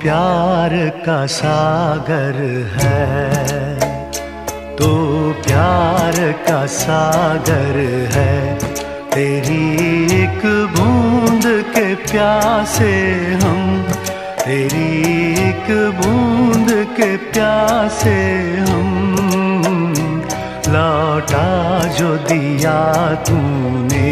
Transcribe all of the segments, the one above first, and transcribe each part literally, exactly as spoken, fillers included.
प्यार का सागर है, तू प्यार का सागर है। तेरी एक बूंद के प्यासे हम, तेरी एक बूंद के प्यासे हम। लौटा जो दिया तूने,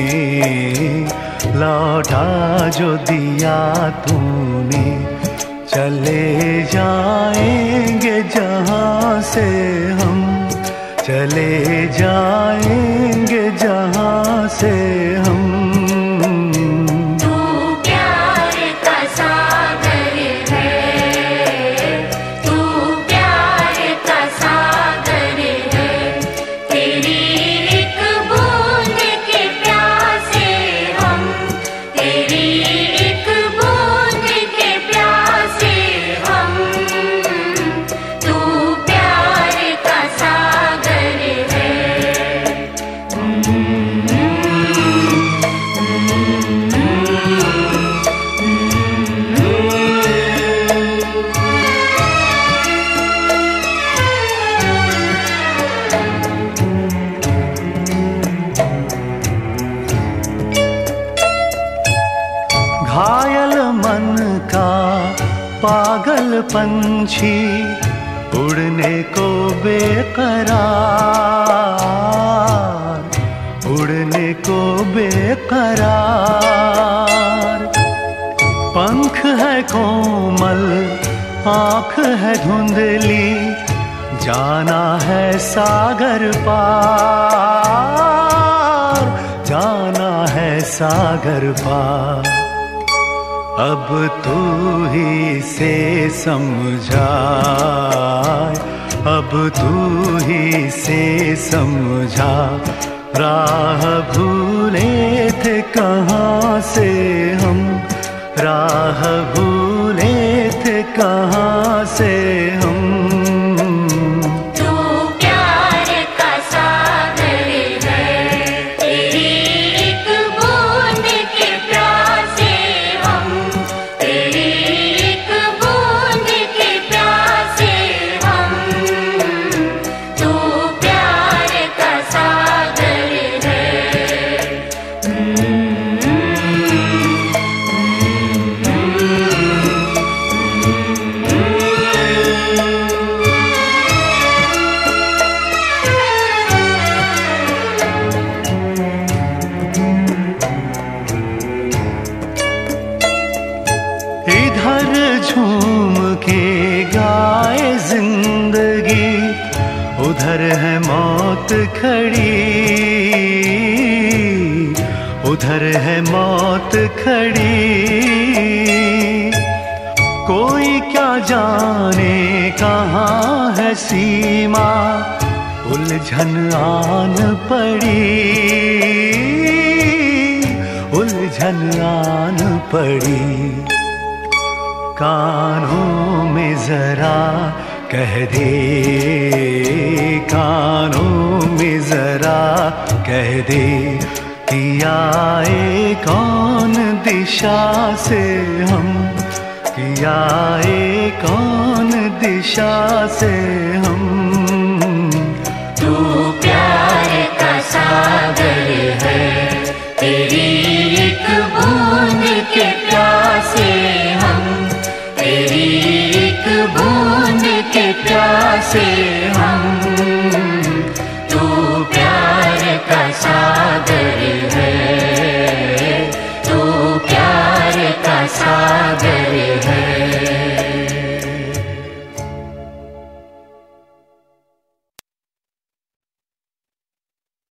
लौटा जो दिया तूने, चले जाएंगे जहाँ से हम, चले जाएंगे जहाँ से हम। घायल मन का पागल पंछी, उड़ने को बेकरार, उड़ने को बेकरार। पंख है कोमल, आँख है धुंधली, जाना है सागर पार, जाना है सागर पार। अब तू ही से समझा, अब तू ही से समझा। राह भूले थे कहाँ से हम, राह भूले थे कहाँ से हम। इधर झूम के गाए जिंदगी, उधर है मौत खड़ी, उधर है मौत खड़ी। कोई क्या जाने कहाँ है सीमा, उलझन आन पड़ी, उलझन आन पड़ी। कानों में जरा कह दे, कानों में जरा कह दे, कि आए कौन दिशा से हम, कि आए कौन दिशा से हम। तू प्यार का सागर है, तेरी